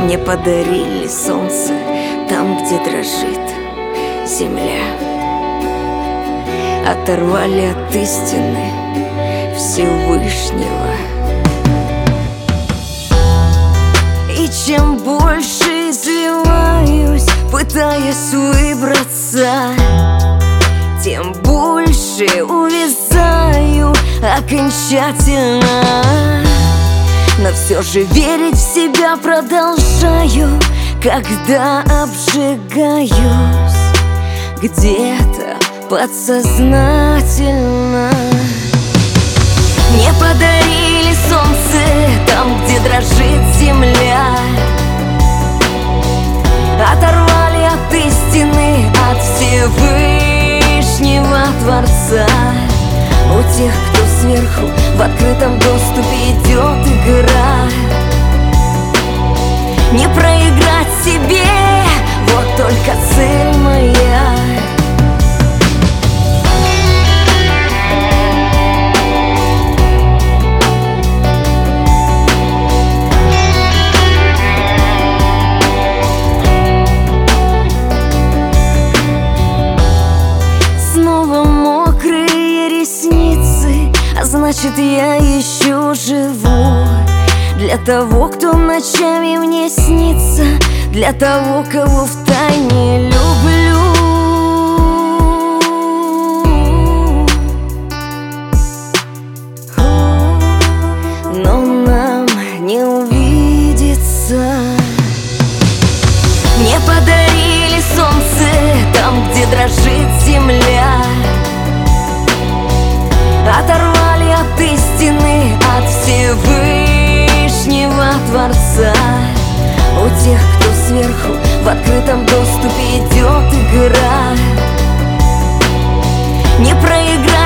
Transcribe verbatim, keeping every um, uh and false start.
Мне подарили солнце там, где дрожит земля. Оторвали от истины Всевышнего. И чем больше изливаюсь, пытаясь выбраться, тем больше увязаю окончательно. Но все же верить в себя продолжаю, когда обжигаюсь где-то подсознательно. Мне подарили солнце там, где дрожит земля. Оторвали от истины, от Всевышнего Творца. У тех, кто сверху в открытом доступе идет игра. Не проиграть себе, вот только цель моя. Снова мокрые ресницы, а значит, я еще живу. Для того, кто ночами мне снится, для того, кого втайне люблю. Но нам не увидеться. Мне подарили солнце там, где дрожит земля. Оторвали от истины, от Всевышнего Творца. У тех, кто сверху в открытом доступе идет игра. Не проиграть